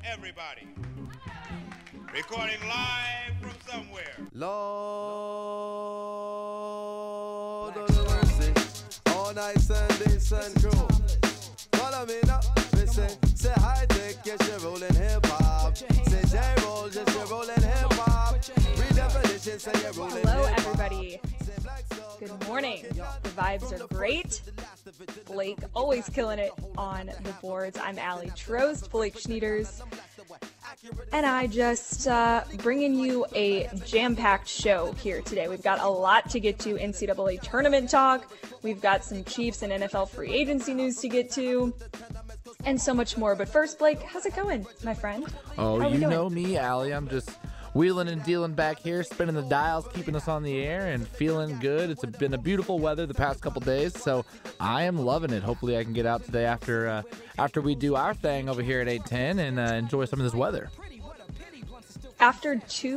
everybody. Recording live from somewhere. Lord of the mercy, all night Sunday sun crew. Follow me now, listen. Say hi, take yes, you're rolling hip hop. Say J roll, just you're rolling hip hop. Redefinition, say you're rolling hip hop. Hello, everybody. Good morning. The vibes are great. Blake always killing it on the boards. I'm Allie Trost, Blake Schneiders, and I just bringing you a jam-packed show here today. We've got a lot to get to. NCAA tournament talk. We've got some Chiefs and NFL free agency news to get to, and so much more. But first, Blake, how's it going, my friend? Oh, How you doing? know me, Allie. I'm just wheeling and dealing back here, spinning the dials, keeping us on the air, and feeling good. It's been a beautiful weather the past couple days, so I am loving it. Hopefully I can get out today after we do our thing over here at 8:10 and enjoy some of this weather. After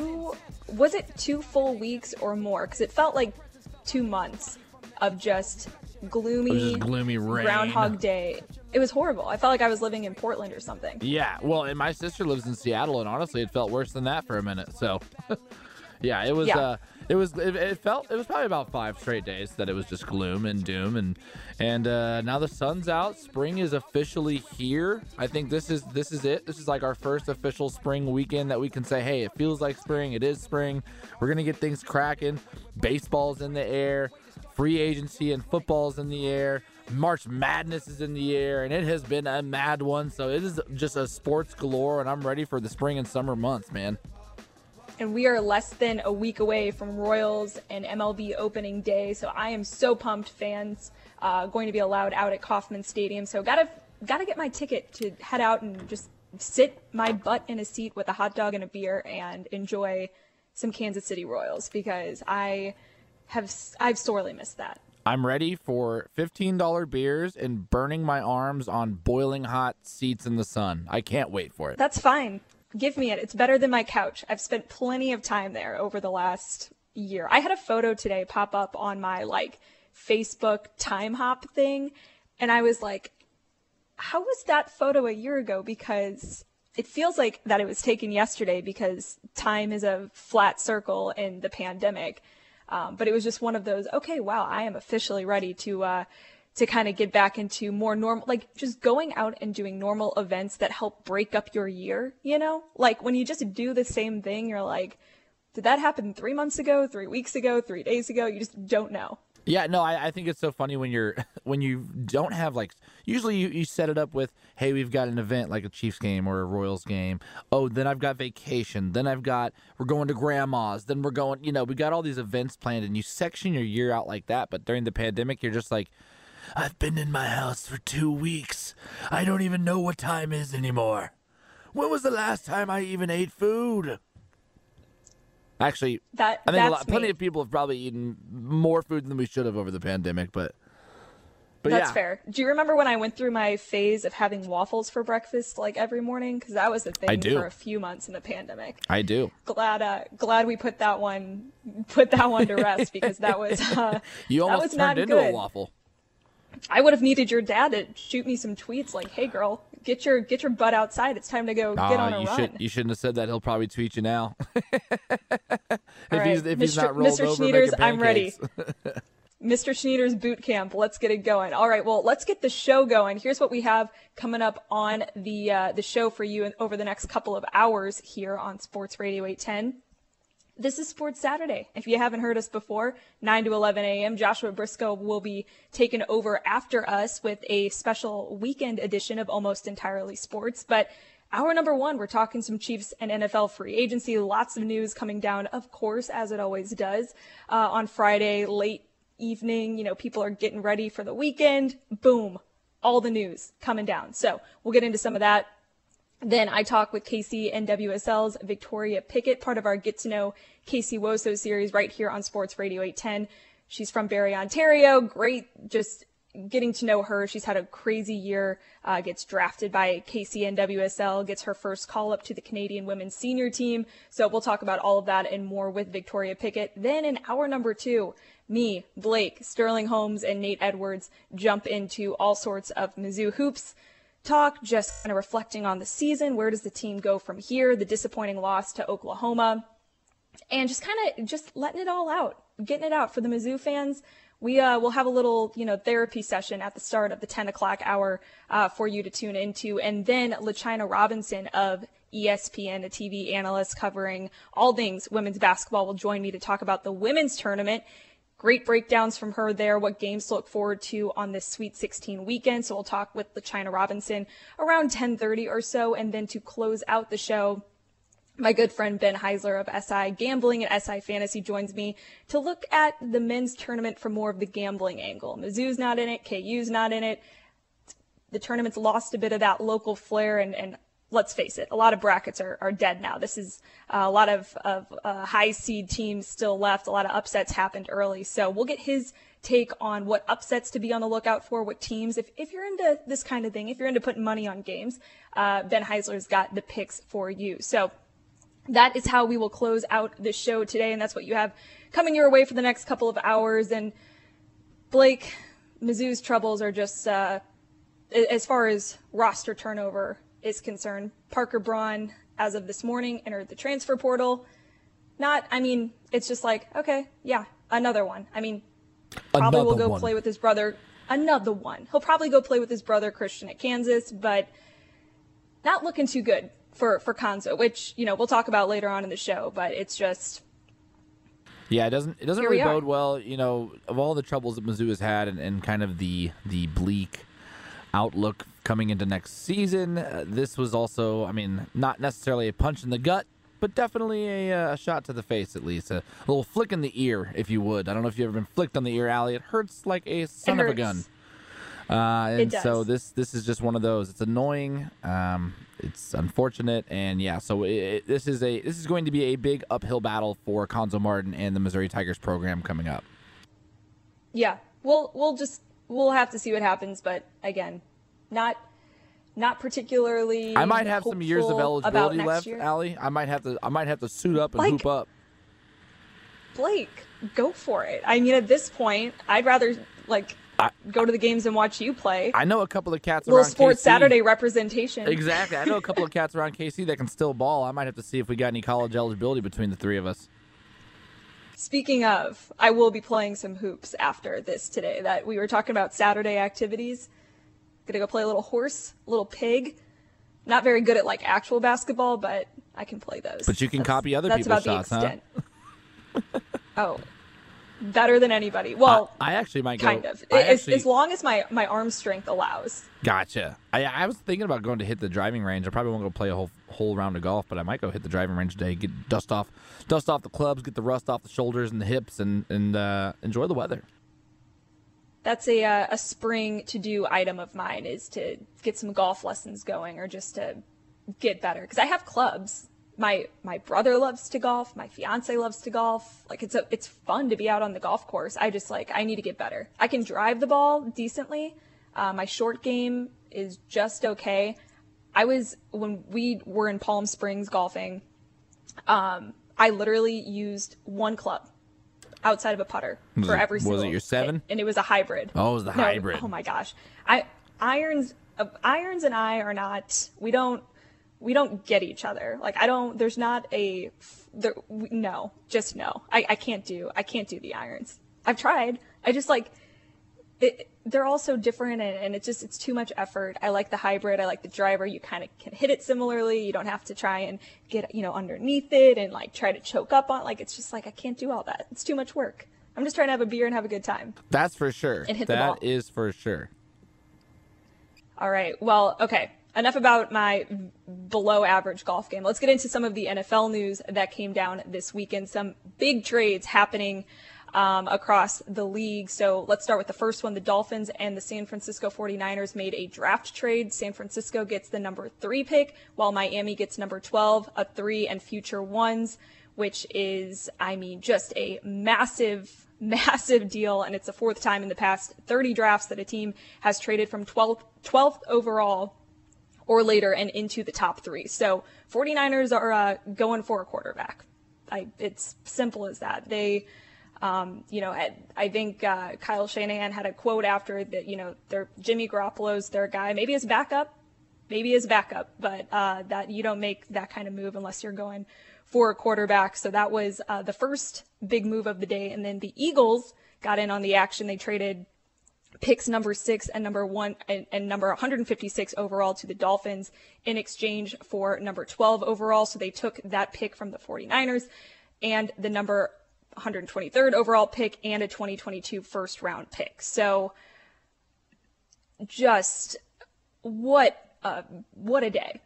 was it 2 full weeks or more? Because it felt like 2 months of just gloomy rain. Groundhog Day. It was horrible. I felt like I was living in Portland or something. Yeah, well, and my sister lives in Seattle, and honestly, it felt worse than that for a minute. So, yeah, it was. Yeah. It was probably about 5 straight days that it was just gloom and doom, and now the sun's out. Spring is officially here. I think this is it. This is like our first official spring weekend that we can say, hey, it feels like spring. It is spring. We're gonna get things cracking. Baseball's in the air. Free agency and football's in the air. March Madness is in the air, and it has been a mad one. So it is just a sports galore, and I'm ready for the spring and summer months, man. And we are less than a week away from Royals and MLB opening day. So I am so pumped. Fans going to be allowed out at Kauffman Stadium. So gotta get my ticket to head out and just sit my butt in a seat with a hot dog and a beer and enjoy some Kansas City Royals, because I've sorely missed that. I'm ready for $15 beers and burning my arms on boiling hot seats in the sun. I can't wait for it. That's fine. Give me it. It's better than my couch. I've spent plenty of time there over the last year. I had a photo today pop up on my Facebook time hop thing, and I was like, how was that photo a year ago? Because it feels like that it was taken yesterday, because time is a flat circle in the pandemic. But it was just one of those, okay, wow, I am officially ready to kind of get back into more normal, just going out and doing normal events that help break up your year, Like when you just do the same thing, you're like, did that happen 3 months ago, 3 weeks ago, 3 days ago? You just don't know. Yeah, no, I think it's so funny when you don't have usually you set it up with, hey, we've got an event like a Chiefs game or a Royals game. Oh, then I've got vacation. Then we're going to grandma's. Then we're going, we got all these events planned, and you section your year out like that. But during the pandemic, you're just like, I've been in my house for 2 weeks. I don't even know what time is anymore. When was the last time I even ate food? Actually, I think plenty of people have probably eaten more food than we should have over the pandemic, but That's yeah. fair. Do you remember when I went through my phase of having waffles for breakfast every morning? Because that was the thing for a few months in the pandemic. I do. Glad we put that one to rest, because that was you almost turned into a waffle. I would have needed your dad to shoot me some tweets like, "Hey, girl, get your butt outside. It's time to go get on a run." You shouldn't have said that. He'll probably tweet you now. If he's not rolled Mr. over, Schneiders, I'm ready. Mr. Schneiders boot camp. Let's get it going. All right, well, let's get the show going. Here's what we have coming up on the show for you over the next couple of hours here on Sports Radio 810. This is Sports Saturday. If you haven't heard us before, 9 to 11 a.m., Joshua Briscoe will be taking over after us with a special weekend edition of Almost Entirely Sports. But hour number 1, we're talking some Chiefs and NFL free agency. Lots of news coming down, of course, as it always does. On Friday, late evening, people are getting ready for the weekend. Boom, all the news coming down. So we'll get into some of that. Then I talk with KC NWSL's Victoria Pickett, part of our Get to Know Casey Woso series right here on Sports Radio 810. She's from Barrie, Ontario. Great, just getting to know her. She's had a crazy year, gets drafted by KC NWSL, gets her first call up to the Canadian women's senior team. So we'll talk about all of that and more with Victoria Pickett. Then in hour number 2, me, Blake, Sterling Holmes, and Nate Edwards jump into all sorts of Mizzou hoops. talk, just kind of reflecting on the season. Where does the team go from here? The disappointing loss to Oklahoma, and just kind of just letting it all out, getting it out for the Mizzou fans. We will have a little, therapy session at the start of the 10 o'clock hour for you to tune into. And then LaChina Robinson of ESPN, a TV analyst covering all things women's basketball, will join me to talk about the women's tournament. Great breakdowns from her there, what games to look forward to on this Sweet 16 weekend. So we'll talk with LaChina Robinson around 10:30 or so. And then to close out the show, my good friend Ben Heisler of SI Gambling and SI Fantasy joins me to look at the men's tournament from more of the gambling angle. Mizzou's not in it. KU's not in it. The tournament's lost a bit of that local flair, and let's face it, a lot of brackets are dead now. This is a lot of high seed teams still left. A lot of upsets happened early. So we'll get his take on what upsets to be on the lookout for, what teams, if you're into this kind of thing, if you're into putting money on games, Ben Heisler's got the picks for you. So that is how we will close out the show today, and that's what you have coming your way for the next couple of hours. And Blake, Mizzou's troubles are just, as far as roster turnover is concerned, Parker Braun, as of this morning, entered the transfer portal. It's just like, okay, yeah, another one. Probably will go play with his brother. Another one. He'll probably go play with his brother Christian at Kansas, but not looking too good for Konzo, which, we'll talk about later on in the show, but it's just... Yeah, it doesn't really bode well, of all the troubles that Mizzou has had and kind of the bleak outlook coming into next season. This was also, not necessarily a punch in the gut, but definitely a shot to the face, at least. A little flick in the ear, if you would. I don't know if you've ever been flicked on the ear, Allie. It hurts like a son of a gun. And so this is just one of those. It's annoying. It's unfortunate, and yeah. So this is going to be a big uphill battle for Konzo Martin and the Missouri Tigers program coming up. Yeah, we'll have to see what happens, but again, not particularly. I might have some years of eligibility left, Allie. I might have to suit up and hoop up. Blake, go for it. At this point, I'd rather go to the games and watch you play. I know a couple of cats little around Sports KC. Saturday representation. Exactly. I know a couple of cats around KC that can still ball. I might have to see if we got any college eligibility between the three of us. Speaking of, I will be playing some hoops after this today. That we were talking about Saturday activities. Gonna go play a little horse, a little pig. Not very good at actual basketball, but I can play those. But you can copy other people's shots, huh? Oh. Better than anybody. Well, I actually might go. Kind of. As long as my arm strength allows. Gotcha. I was thinking about going to hit the driving range. I probably won't go play a whole round of golf, but I might go hit the driving range today, get dust off the clubs, get the rust off the shoulders and the hips, and enjoy the weather. That's a spring to-do item of mine, is to get some golf lessons going, or just to get better. Because I have clubs. My brother loves to golf. My fiance loves to golf. It's fun to be out on the golf course. I just I need to get better. I can drive the ball decently. My short game is just okay. When we were in Palm Springs golfing, I literally used one club outside of a putter for every single. Was it your 7? And it was a hybrid. Oh, it was the hybrid. Oh my gosh. Irons and I are not. We don't get each other. There's not no. I can't do the irons. I've tried. I just they're all so different, and it's too much effort. I like the hybrid. I like the driver. You kind of can hit it similarly. You don't have to try and get, underneath it and try to choke up on, it's just I can't do all that. It's too much work. I'm just trying to have a beer and have a good time. That's for sure. And hit the ball. That is for sure. All right. Well, okay. Enough about my below average golf game. Let's get into some of the NFL news that came down this weekend. Some big trades happening across the league. So let's start with the first one. The Dolphins and the San Francisco 49ers made a draft trade. San Francisco gets the number 3 pick, while Miami gets number 12, a 3 and future 1s, which is, just a massive deal. And it's the 4th time in the past 30 drafts that a team has traded from 12th overall or later and into the top 3. So 49ers are going for a quarterback. It's simple as that. They, I think Kyle Shanahan had a quote after that, Jimmy Garoppolo's their guy, maybe as backup, maybe as backup, but that you don't make that kind of move unless you're going for a quarterback. So that was the first big move of the day. And then the Eagles got in on the action. They traded picks number 6 and number 1 and number 156 overall to the Dolphins in exchange for number 12 overall. So they took that pick from the 49ers and the number 123rd overall pick and a 2022 first round pick. So just what a day.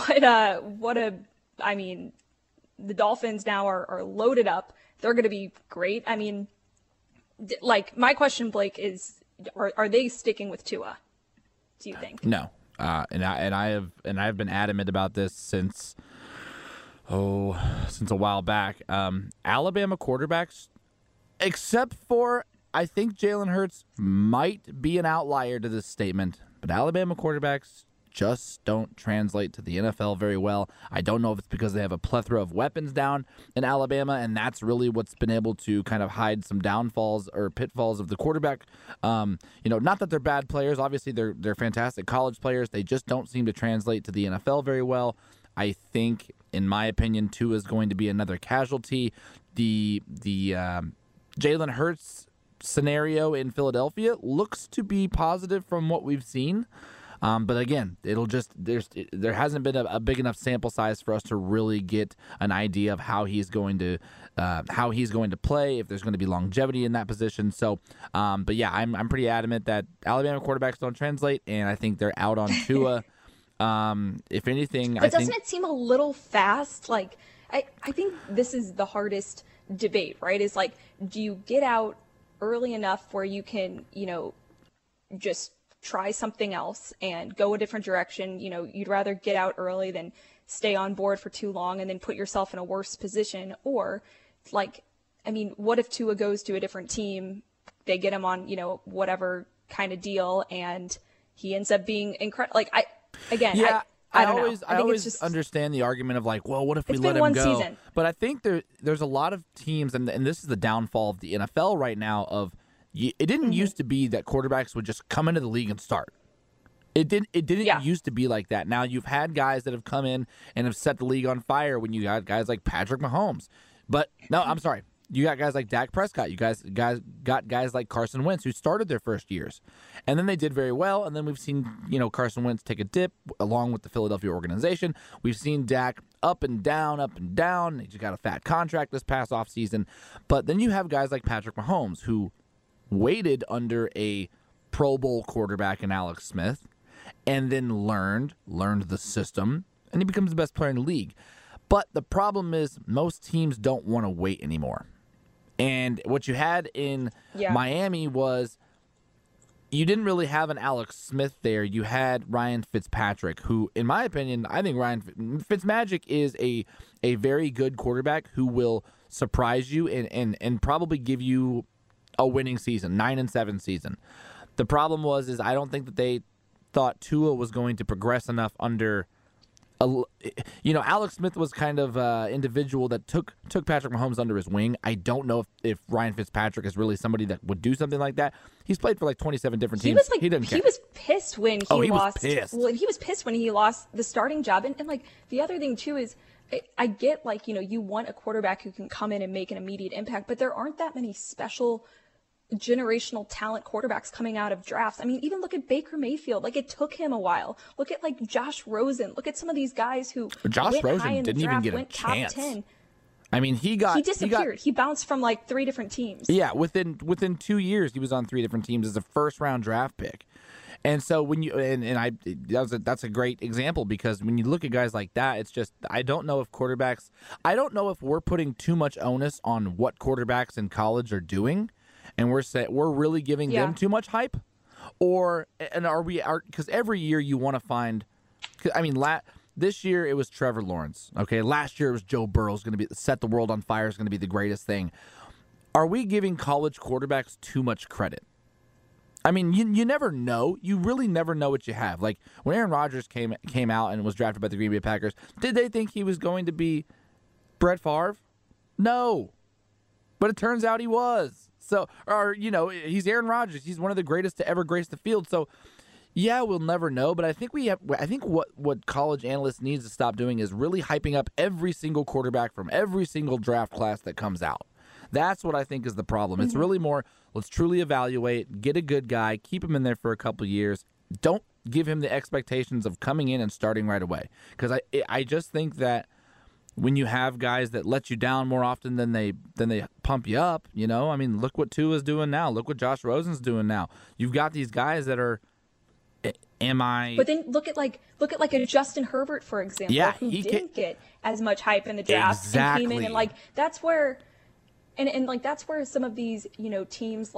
I mean, the Dolphins now are loaded up. They're going to be great. I mean, like, my question, Blake, is are they sticking with Tua? Do you think? No. And I've been adamant about this since a while back. Alabama quarterbacks, except for I think Jalen Hurts might be an outlier to this statement, but Alabama quarterbacks just don't translate to the NFL very well. I don't know if it's because they have a plethora of weapons down in Alabama, and that's really what's been able to kind of hide some downfalls or pitfalls of the quarterback. Not that they're bad players. Obviously, they're fantastic college players. They just don't seem to translate to the NFL very well. I think, in my opinion, Tua is going to be another casualty. The Jalen Hurts scenario in Philadelphia looks to be positive from what we've seen. But again, there hasn't been a big enough sample size for us to really get an idea of how he's going to play, if there's going to be longevity in that position. So, but yeah, I'm pretty adamant that Alabama quarterbacks don't translate, and I think they're out on Tua. If anything, but doesn't it seem a little fast? Like, I think this is the hardest debate, right? Is like, do you get out early enough where you can, just try something else and go a different direction? You'd rather get out early than stay on board for too long and then put yourself in a worse position. Or what if Tua goes to a different team, they get him on, whatever kind of deal, and he ends up being incredible. Like, I always understand the argument of like, well, what if we let him go? Season. But I think there's a lot of teams, and this is the downfall of the NFL right now, of it didn't used to be that quarterbacks would just come into the league and start. It didn't used to be like that. Now you've had guys that have come in and have set the league on fire when you got guys like Patrick Mahomes. But no, I'm sorry. You got guys like Dak Prescott. You guys got guys like Carson Wentz who started their first years. And then they did very well, and then we've seen, Carson Wentz take a dip along with the Philadelphia organization. We've seen Dak up and down. He just got a fat contract this past offseason. But then you have guys like Patrick Mahomes who waited under a Pro Bowl quarterback in Alex Smith and then learned the system, and he becomes the best player in the league. But the problem is most teams don't want to wait anymore. And what you had in Miami was you didn't really have an Alex Smith there. You had Ryan Fitzpatrick, who, in my opinion, I think Ryan Fitzmagic is a very good quarterback who will surprise you and probably give you a winning season, 9-7 season. The problem is I don't think that they thought Tua was going to progress enough under. Alex Smith was kind of individual that took Patrick Mahomes under his wing. I don't know if Ryan Fitzpatrick is really somebody that would do something like that. He's played for like 27 different teams. He was pissed when he lost. Was pissed. Well, he was pissed when he lost the starting job. And like the other thing too is, I get like, you want a quarterback who can come in and make an immediate impact, but there aren't that many special generational talent quarterbacks coming out of drafts. I mean, even look at Baker Mayfield. Like, it took him a while. Look at like Josh Rosen. Look at some of these guys who Josh Rosen high in the didn't draft, even get a went chance. Top 10. I mean, he disappeared. He bounced from like 3 different teams. Yeah, within 2 years, he was on 3 different teams as a first-round draft pick. And so when you that's a great example, because when you look at guys like that, it's just I don't know if we're putting too much onus on what quarterbacks in college are doing, and we're really giving them too much hype, because every year you want to find. I mean, this year it was Trevor Lawrence. Okay, last year it was Joe Burrow's going to set the world on fire. Is going to be the greatest thing. Are we giving college quarterbacks too much credit? I mean, you never know. You really never know what you have. Like, when Aaron Rodgers came out and was drafted by the Green Bay Packers, did they think he was going to be Brett Favre? No. But it turns out he was. So, he's Aaron Rodgers. He's one of the greatest to ever grace the field. So, Yeah, we'll never know, but I think I think what college analysts needs to stop doing is really hyping up every single quarterback from every single draft class that comes out. That's what I think is the problem. It's really more, let's truly evaluate, get a good guy, keep him in there for a couple years. Don't give him the expectations of coming in and starting right away. Because I just think that when you have guys that let you down more often than they pump you up, you know, I mean, look what Tua's doing now. Look what Josh Rosen's doing now. You've got these guys that are, But then look at a Justin Herbert, for example, who didn't get as much hype in the draft and came in, and like that's where, and like that's where some of these, you know, teams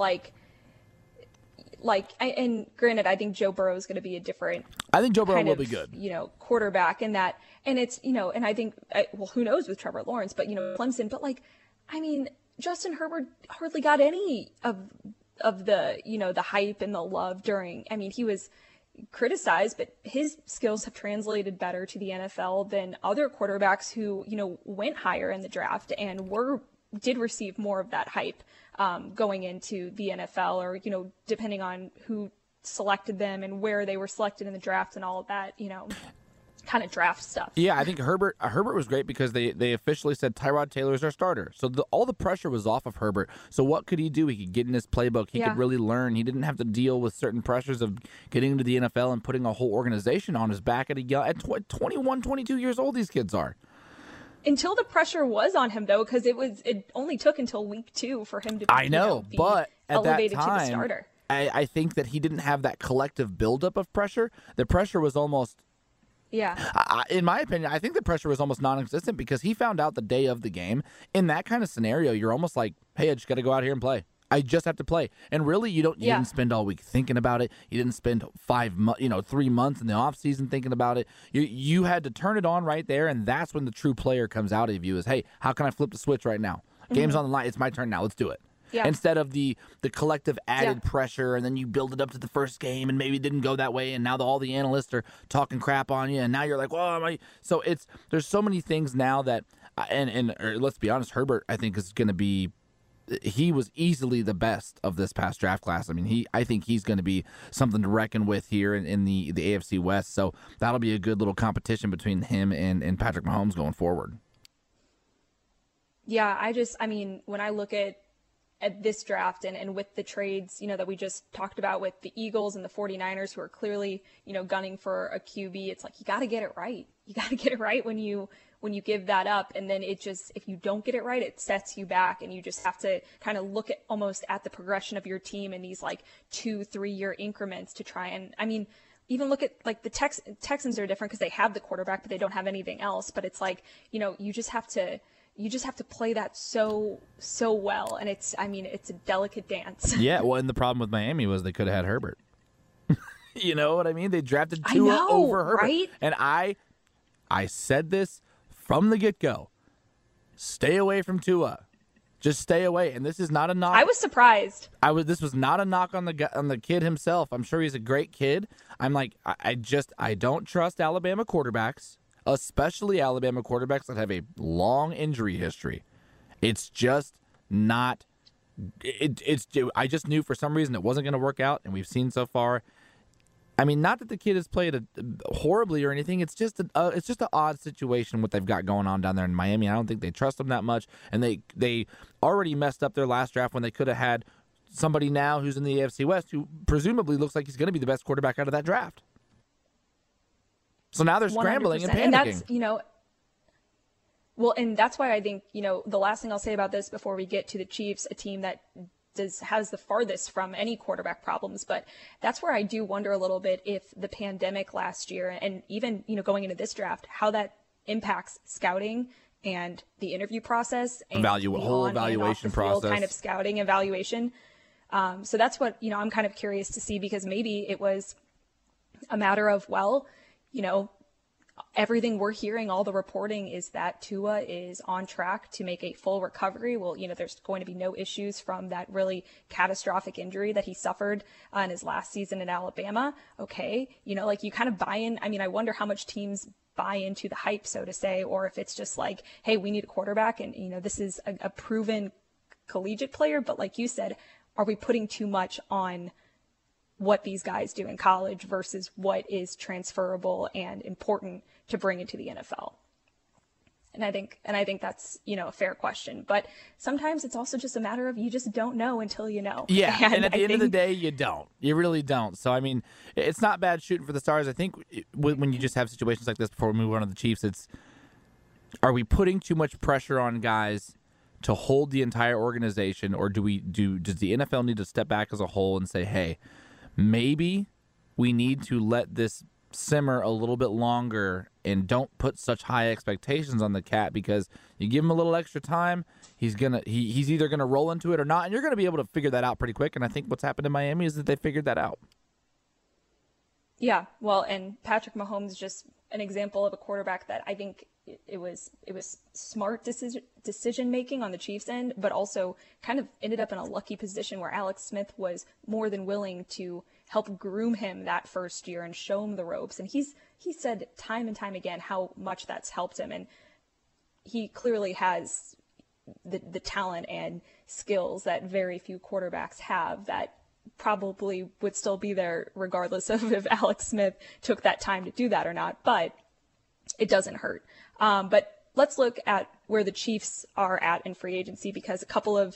and granted, I think Joe Burrow is going to be a different. I think Joe Burrow will be good. You know, quarterback in that, and it's, you know, and I think well, who knows with Trevor Lawrence, but you know, Clemson, but like, I mean, Justin Herbert hardly got any of the, you know, the hype and the love during. I mean, he was criticized, but his skills have translated better to the NFL than other quarterbacks who, you know, went higher in the draft and did receive more of that hype going into the NFL, or, you know, depending on who selected them and where they were selected in the draft and all of that, you know, kind of draft stuff. Yeah, I think Herbert was great because they officially said Tyrod Taylor's our starter. So all the pressure was off of Herbert. So what could he do? He could get in his playbook. He could really learn. He didn't have to deal with certain pressures of getting into the NFL and putting a whole organization on his back at 21, 22 years old these kids are. Until the pressure was on him, though, because it only took until week 2 for him to be, but at elevated that time, to the starter. I think that he didn't have that collective buildup of pressure. The pressure was almost... Yeah. In my opinion, I think the pressure was almost non-existent because he found out the day of the game. In that kind of scenario, you're almost like, hey, I just got to go out here and play. I just have to play. And really, you didn't spend all week thinking about it. You didn't spend 3 months in the offseason thinking about it. You had to turn it on right there, and that's when the true player comes out of you is, hey, how can I flip the switch right now? Game's on the line. It's my turn now. Let's do it. Yeah. Instead of the collective added pressure, and then you build it up to the first game, and maybe it didn't go that way, and now all the analysts are talking crap on you, and now you're like, well, so there's so many things now that, and let's be honest, Herbert, I think, is going to be, he was easily the best of this past draft class. I mean, I think he's going to be something to reckon with here in the AFC West, so that'll be a good little competition between him and Patrick Mahomes going forward. Yeah, I mean, when I look at this draft and with the trades, you know, that we just talked about with the Eagles and the 49ers, who are clearly, you know, gunning for a QB, it's like, you got to get it right. You got to get it right when you give that up. And then if you don't get it right, it sets you back, and you just have to kind of look almost at the progression of your team in these like 2-3 year increments to try and, I mean, even look at like the Texans are different because they have the quarterback, but they don't have anything else. But it's like, you know, you just have to play that so well, and it's a delicate dance. Yeah, well, and the problem with Miami was they could have had Herbert. You know what I mean? They drafted Tua over Herbert, right? And I said this from the get-go: stay away from Tua. Just stay away. And this is not a knock. I was surprised. This was not a knock on the kid himself. I'm sure he's a great kid. I'm like, I don't trust Alabama quarterbacks, especially Alabama quarterbacks that have a long injury history. It's just not. I just knew for some reason it wasn't going to work out, and we've seen so far. I mean, not that the kid has played horribly or anything. It's just an odd situation what they've got going on down there in Miami. I don't think they trust him that much, and they already messed up their last draft when they could have had somebody now who's in the AFC West who presumably looks like he's going to be the best quarterback out of that draft. So now they're scrambling 100%. And panicking. And that's, you know, well, and that's why I think, you know, the last thing I'll say about this before we get to the Chiefs, a team that has the farthest from any quarterback problems, but that's where I do wonder a little bit if the pandemic last year and even, you know, going into this draft, how that impacts scouting and the interview process and whole evaluation process, kind of scouting evaluation. So that's what, you know, I'm kind of curious to see, because maybe it was a matter of, well, you know, everything we're hearing, all the reporting is that Tua is on track to make a full recovery. Well, you know, there's going to be no issues from that really catastrophic injury that he suffered in his last season in Alabama. Okay. You know, like you kind of buy in. I mean, I wonder how much teams buy into the hype, so to say, or if it's just like, hey, we need a quarterback. And, you know, this is a proven collegiate player. But like you said, are we putting too much on what these guys do in college versus what is transferable and important to bring into the NFL. And I think that's, a fair question. But sometimes it's also just a matter of you just don't know until you know. Yeah, and at the end of the day, you don't. You really don't. So, I mean, it's not bad shooting for the stars. I think when you just have situations like this before we move on to the Chiefs, are we putting too much pressure on guys to hold the entire organization, or does the NFL need to step back as a whole and say, hey, maybe we need to let this simmer a little bit longer and don't put such high expectations on the cat, because you give him a little extra time, he's either gonna roll into it or not, and you're gonna be able to figure that out pretty quick. And I think what's happened in Miami is that they figured that out. Yeah, well, and Patrick Mahomes is just an example of a quarterback that I think it was smart decision making on the Chiefs' end, but also kind of ended up in a lucky position where Alex Smith was more than willing to help groom him that first year and show him the ropes. And he said time and time again how much that's helped him, and he clearly has the talent and skills that very few quarterbacks have that probably would still be there regardless of if Alex Smith took that time to do that or not, but it doesn't hurt. But let's look at where the Chiefs are at in free agency, because a couple of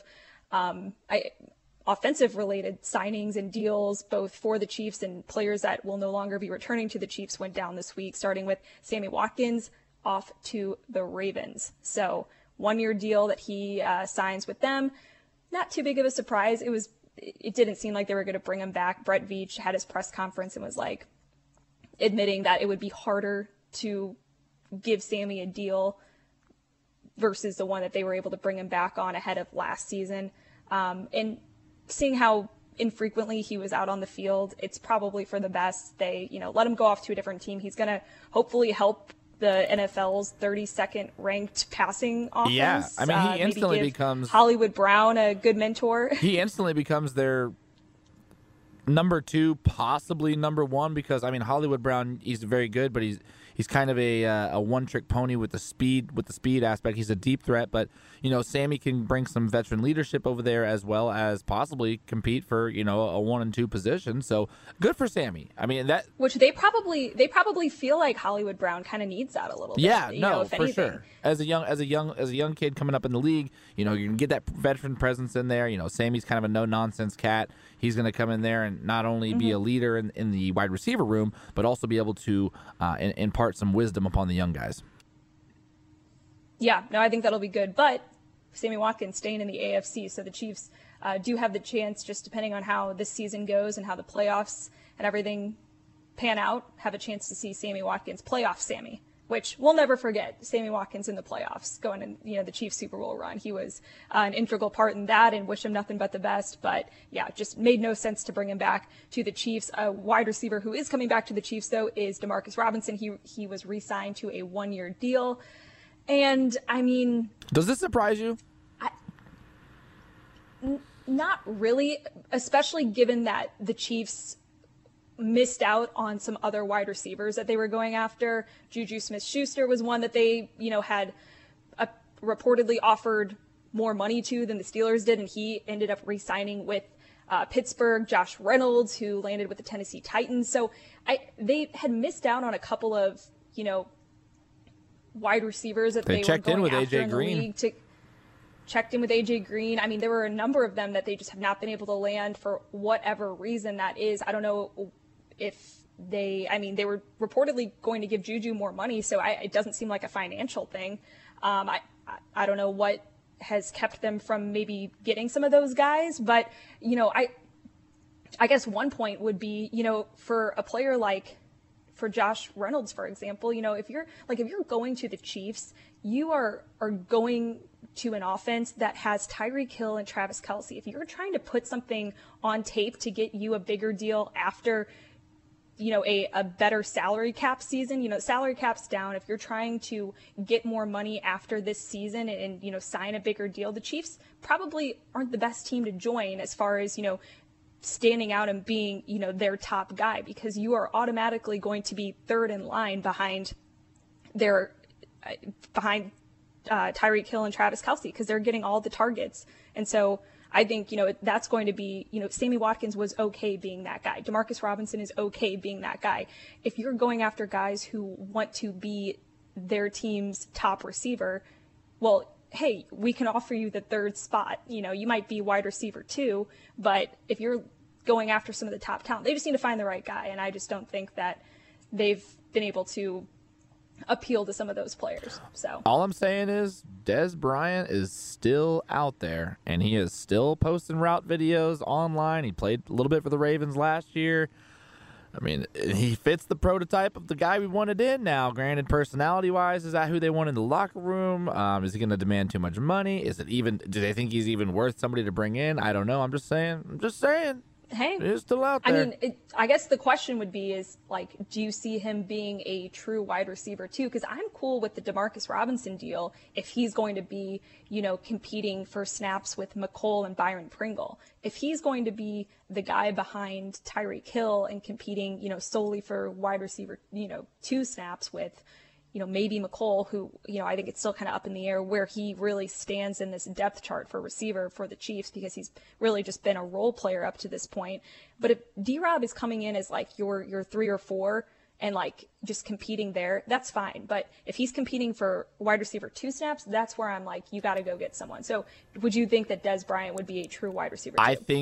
offensive-related signings and deals, both for the Chiefs and players that will no longer be returning to the Chiefs, went down this week, starting with Sammy Watkins off to the Ravens. So one-year deal that he signs with them. Not too big of a surprise. It didn't seem like they were going to bring him back. Brett Veach had his press conference and was admitting that it would be harder to give Sammy a deal versus the one that they were able to bring him back on ahead of last season. And seeing how infrequently he was out on the field, it's probably for the best. They, let him go off to a different team. He's going to hopefully help the NFL's 32nd ranked passing offense. Yeah, I mean, he instantly becomes Hollywood Brown a good mentor. He instantly becomes their number 2, possibly number 1, because I mean, Hollywood Brown, he's very good, but he's kind of a one-trick pony with the speed aspect. He's a deep threat, but Sammy can bring some veteran leadership over there, as well as possibly compete for a 1 and 2 position. So good for Sammy. I mean, that which they probably feel like Hollywood Brown kind of needs that a little bit. Yeah, for sure. As a young kid coming up in the league, you can get that veteran presence in there. Sammy's kind of a no-nonsense cat. He's going to come in there and not only be a leader in the wide receiver room, but also be able to impart some wisdom upon the young guys. Yeah, no, I think that'll be good. But Sammy Watkins staying in the AFC, so the Chiefs do have the chance, just depending on how this season goes and how the playoffs and everything pan out, have a chance to see Sammy Watkins, playoff Sammy, which we'll never forget. Sammy Watkins in the playoffs, going in the Chiefs Super Bowl run. He was an integral part in that, and wish him nothing but the best. But yeah, just made no sense to bring him back to the Chiefs. A wide receiver who is coming back to the Chiefs, though, is Demarcus Robinson. He was re-signed to a 1-year deal. And I mean, does this surprise you? Not really, especially given that the Chiefs missed out on some other wide receivers that they were going after. Juju Smith-Schuster was one that they, had reportedly offered more money to than the Steelers did, and he ended up re-signing with Pittsburgh. Josh Reynolds, who landed with the Tennessee Titans. So they had missed out on a couple of, wide receivers that they were going after in the league. Checked in with A.J. Green. I mean, there were a number of them that they just have not been able to land for whatever reason that is. I don't know if they were reportedly going to give Juju more money, so it doesn't seem like a financial thing. I don't know what has kept them from maybe getting some of those guys, but, I guess one point would be, for a player for Josh Reynolds, for example, if you're going to the Chiefs, you are going to an offense that has Tyreek Hill and Travis Kelce. If you're trying to put something on tape to get you a bigger deal after, a better salary cap season, salary cap's down. If you're trying to get more money after this season and sign a bigger deal, the Chiefs probably aren't the best team to join as far as, standing out and being, their top guy, because you are automatically going to be third in line behind Tyreek Hill and Travis Kelce, because they're getting all the targets. And so I think, that's going to be, Sammy Watkins was okay being that guy. Demarcus Robinson is okay being that guy. If you're going after guys who want to be their team's top receiver, well, hey, we can offer you the third spot. You might be wide receiver too, but if you're going after some of the top talent, they just need to find the right guy. And I just don't think that they've been able to appeal to some of those players. So all I'm saying is Dez Bryant is still out there, and he is still posting route videos online. He played a little bit for the Ravens last year. I mean, he fits the prototype of the guy we wanted in now. Granted, personality-wise, is that who they want in the locker room? Is he going to demand too much money? Do they think he's even worth somebody to bring in? I don't know. I'm just saying. Hey, he's still out there. I mean, I guess the question would be do you see him being a true wide receiver too? Because I'm cool with the Demarcus Robinson deal if he's going to be, competing for snaps with McCole and Byron Pringle. If he's going to be the guy behind Tyreek Hill and competing, solely for wide receiver, 2 snaps with, maybe McCole, who, I think it's still kind of up in the air where he really stands in this depth chart for receiver for the Chiefs, because he's really just been a role player up to this point. But if D-Rob is coming in as your 3 or 4 and just competing there, that's fine. But if he's competing for wide receiver 2 snaps, that's where I'm you got to go get someone. So would you think that Dez Bryant would be a true wide receiver 2?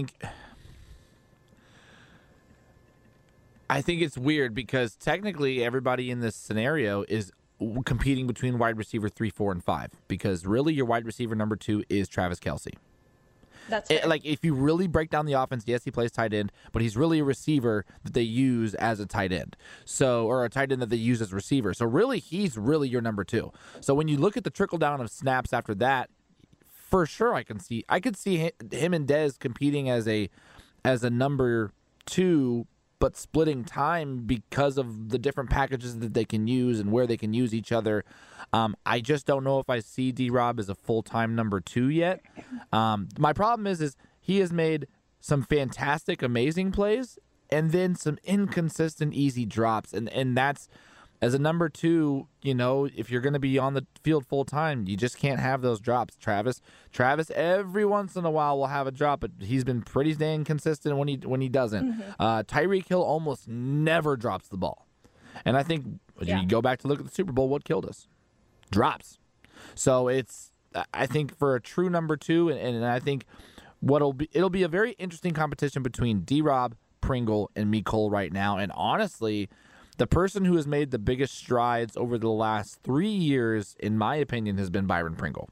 I think it's weird because technically everybody in this scenario is competing between wide receiver 3, 4, and 5, because really your wide receiver number 2 is Travis Kelce. That's fair. If you really break down the offense, yes, he plays tight end, but he's really a receiver that they use as a tight end. Or a tight end that they use as a receiver. So really, he's really your number 2. So when you look at the trickle down of snaps after that, for sure I could see him and Dez competing as a number 2, but splitting time because of the different packages that they can use and where they can use each other. I just don't know if I see D-Rob as a full-time number 2 yet. My problem is he has made some fantastic, amazing plays and then some inconsistent, easy drops. And that's, as a number 2, if you're going to be on the field full-time, you just can't have those drops. Travis, every once in a while will have a drop, but he's been pretty dang consistent when he doesn't. Mm-hmm. Tyreek Hill almost never drops the ball. And I think you go back to look at the Super Bowl, what killed us? Drops. So I think for a true number 2, and I think it'll be a very interesting competition between D-Rob, Pringle, and McCole right now. And honestly, the person who has made the biggest strides over the last 3 years, in my opinion, has been Byron Pringle.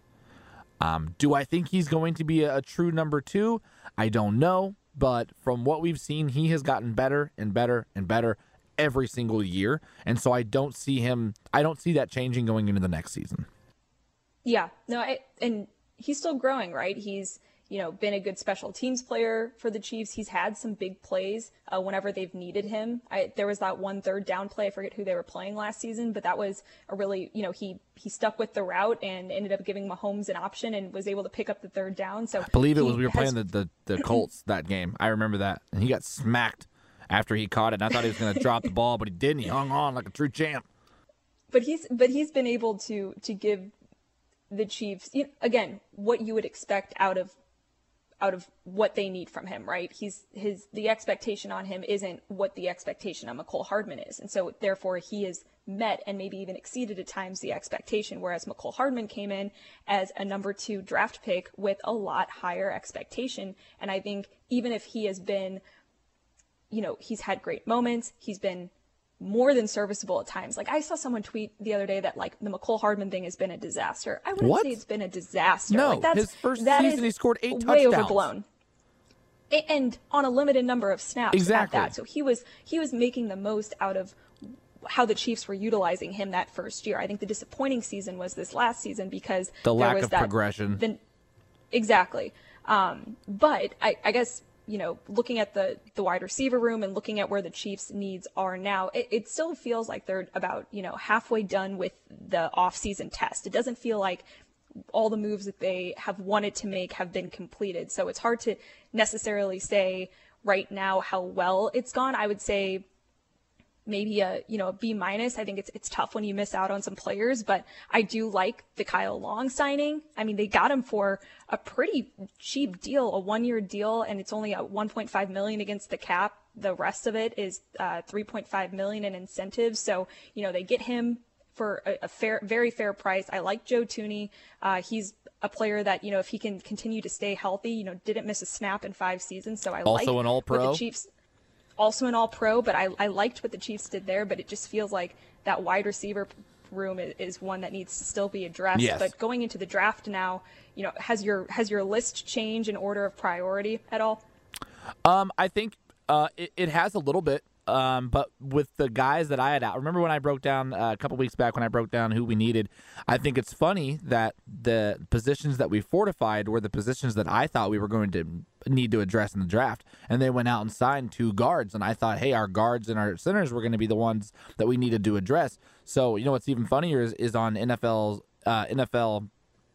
Do I think he's going to be a true number 2? I don't know. But from what we've seen, he has gotten better and better and better every single year. And so I don't see that changing going into the next season. Yeah. No, and he's still growing, right? He's been a good special teams player for the Chiefs. He's had some big plays whenever they've needed him. There was that one third down play. I forget who they were playing last season, but that was a really, he stuck with the route and ended up giving Mahomes an option and was able to pick up the third down. So I believe we were playing the Colts that game. I remember that. And he got smacked after he caught it. And I thought he was going to drop the ball, but he didn't. He hung on like a true champ. But he's been able to give the Chiefs, again, what you would expect out of what they need from him, right? The expectation on him isn't what the expectation on McCole Hardman is. And so therefore he has met and maybe even exceeded at times the expectation, whereas McCole Hardman came in as a number 2 draft pick with a lot higher expectation. And I think even if he has been, he's had great moments, he's been more than serviceable at times. I saw someone tweet the other day that the McCole Hardman thing has been a disaster. I wouldn't say it's been a disaster. No, his first season he scored 8 touchdowns. Way overblown. And on a limited number of snaps. Exactly. At that. So he was making the most out of how the Chiefs were utilizing him that first year. I think the disappointing season was this last season because the lack of that progression. Exactly. But I guess, looking at the wide receiver room and looking at where the Chiefs' needs are now, it still feels like they're about, halfway done with the offseason test. It doesn't feel like all the moves that they have wanted to make have been completed. So it's hard to necessarily say right now how well it's gone. I would say maybe a B-. I think it's tough when you miss out on some players, but I do like the Kyle Long signing. I mean, they got him for a pretty cheap deal, a 1-year deal, and it's only at $1.5 million against the cap. The rest of it is $3.5 million in incentives. So, they get him for a very fair price. I like Joe Thuney. He's a player that, if he can continue to stay healthy, didn't miss a snap in 5 seasons. So I also an All-Pro. The Chiefs. Also an All-Pro, but I liked what the Chiefs did there, but it just feels like that wide receiver room is one that needs to still be addressed. Yes. But going into the draft now, has your list changed in order of priority at all? I think it has a little bit. But with the guys that I had out, remember when I broke down a couple weeks back when I broke down who we needed, I think it's funny that the positions that we fortified were the positions that I thought we were going to need to address in the draft. And they went out and signed 2 guards. And I thought, hey, our guards and our centers were going to be the ones that we needed to address. So, what's even funnier is on NFL.com,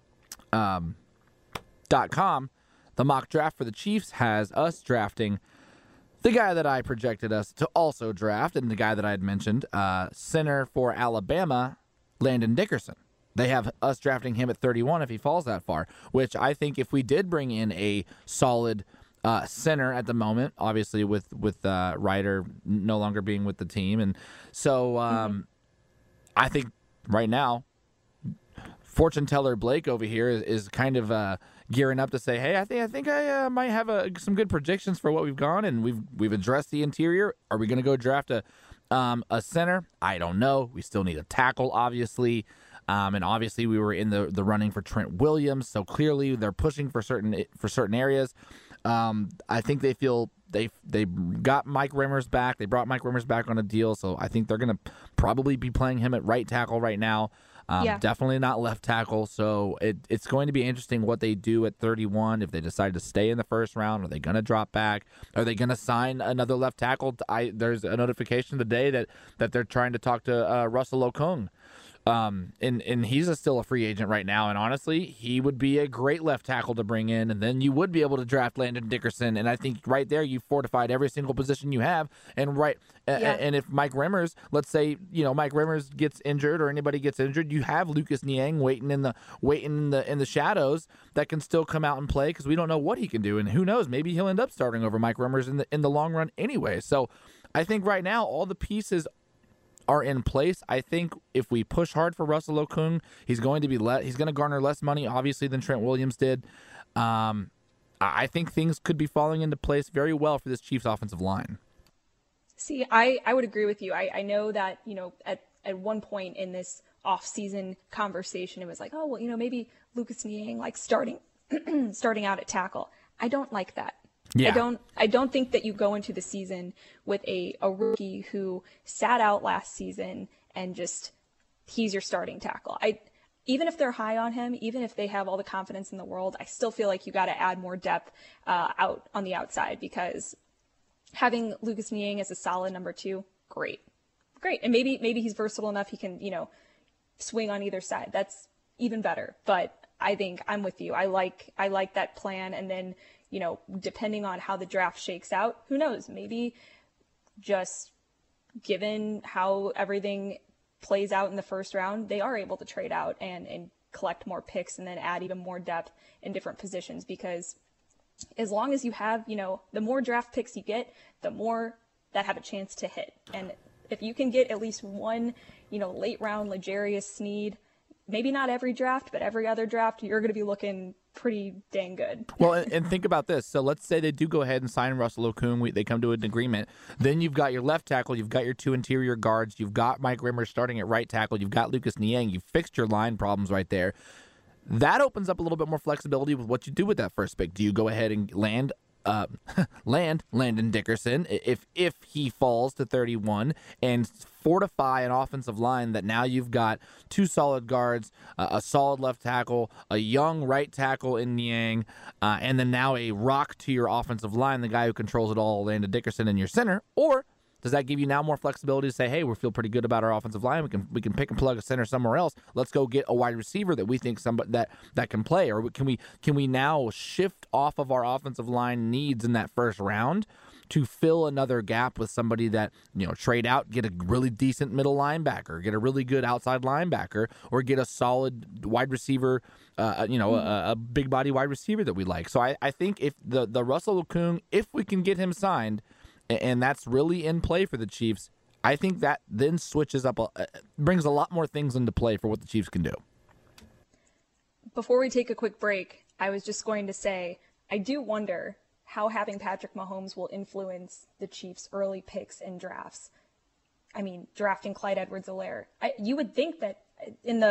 the mock draft for the Chiefs has us drafting the guy that I projected us to also draft, and the guy that I had mentioned, center for Alabama, Landon Dickerson. They have us drafting him at 31 if he falls that far, which I think if we did bring in a solid center at the moment, obviously with Ryder no longer being with the team. And so I think right now, fortune teller Blake over here is kind of gearing up to say, hey, I think I might have some good predictions for what we've gone, and we've addressed the interior. Are we going to go draft a center? I don't know. We still need a tackle, obviously, and obviously we were in the running for Trent Williams, so clearly they're pushing for certain areas. I think they feel they got Mike Remmers back. They brought Mike Remmers back on a deal, so I think they're going to probably be playing him at right tackle right now. Definitely not left tackle, so it's going to be interesting what they do at 31. If they decide to stay in the first round, are they going to drop back? Are they going to sign another left tackle? There's a notification today that they're trying to talk to Russell Okung. And he's still a free agent right now, and honestly, he would be a great left tackle to bring in, and then you would be able to draft Landon Dickerson, and I think right there you fortified every single position you have, and and if Mike Remmers, let's say, Mike Remmers gets injured or anybody gets injured, you have Lucas Niang waiting in the shadows that can still come out and play, because we don't know what he can do, and who knows, maybe he'll end up starting over Mike Remmers in the long run anyway. So I think right now all the pieces are in place. I think if we push hard for Russell Okung, he's going to garner less money, obviously, than Trent Williams did. I think things could be falling into place very well for this Chiefs offensive line. See, I would agree with you. I know that, at one point in this off-season conversation, it was like, oh, well, maybe Lucas Niang starting out at tackle. I don't like that. Yeah. I don't think that you go into the season with a rookie who sat out last season and he's your starting tackle. Even if they're high on him, even if they have all the confidence in the world, I still feel like you got to add more depth out on the outside, because having Lucas Niang as a solid number 2, great. And maybe he's versatile enough he can, swing on either side. That's even better. But I think I'm with you. I like that plan, and then depending on how the draft shakes out, who knows, maybe just given how everything plays out in the first round, they are able to trade out and collect more picks and then add even more depth in different positions, because as long as you have, the more draft picks you get, the more that have a chance to hit. And if you can get at least one, late round L'Jarius Sneed, maybe not every draft, but every other draft, you're going to be looking pretty dang good. Well, and think about this. So let's say they do go ahead and sign Russell Okung. They come to an agreement. Then you've got your left tackle. You've got your 2 interior guards. You've got Mike Remmers starting at right tackle. You've got Lucas Niang. You've fixed your line problems right there. That opens up a little bit more flexibility with what you do with that first pick. Do you go ahead and land Landon Dickerson if he falls to 31 and fortify an offensive line that now you've got 2 solid guards, a solid left tackle, a young right tackle in Niang, and then now a rock to your offensive line, the guy who controls it all, Landon Dickerson, in your center? Or does that give you now more flexibility to say, hey, we feel pretty good about our offensive line. We can pick and plug a center somewhere else. Let's go get a wide receiver that we think somebody that can play. Or can we now shift off of our offensive line needs in that first round to fill another gap with somebody that, trade out, get a really decent middle linebacker, get a really good outside linebacker, or get a solid wide receiver, a big body wide receiver that we like. So I think if the Russell Okung, if we can get him signed, and that's really in play for the Chiefs, I think that then switches up, brings a lot more things into play for what the Chiefs can do. Before we take a quick break, I was just going to say, I do wonder how having Patrick Mahomes will influence the Chiefs' early picks and drafts. I mean, drafting Clyde Edwards-Helaire. You would think that in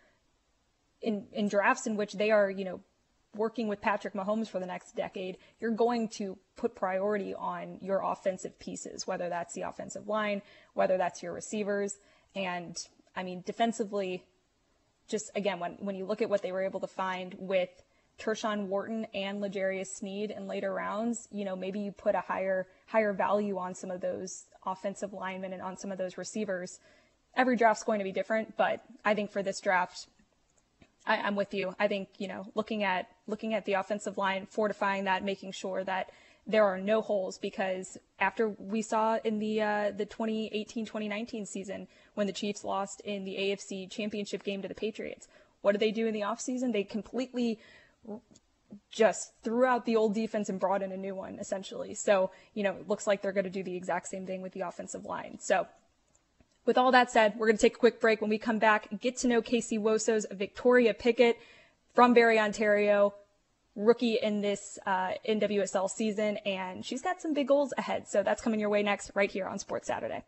drafts in which they are, working with Patrick Mahomes for the next decade, you're going to put priority on your offensive pieces, whether that's the offensive line, whether that's your receivers. And I mean, defensively, just again, when you look at what they were able to find with Tershawn Wharton and L'Jarius Sneed in later rounds, maybe you put a higher value on some of those offensive linemen and on some of those receivers. Every draft's going to be different, but I think for this draft, I'm with you. I think, looking at the offensive line, fortifying that, making sure that there are no holes, because after we saw in the 2018-2019 season when the Chiefs lost in the AFC Championship game to the Patriots, what did they do in the offseason? They completely just threw out the old defense and brought in a new one, essentially. So, it looks like they're going to do the exact same thing with the offensive line. So with all that said, we're going to take a quick break. When we come back, get to know Casey Woso's Victoria Pickett from Barrie, Ontario, rookie in this NWSL season, and she's got some big goals ahead. So that's coming your way next, right here on Sports Saturday.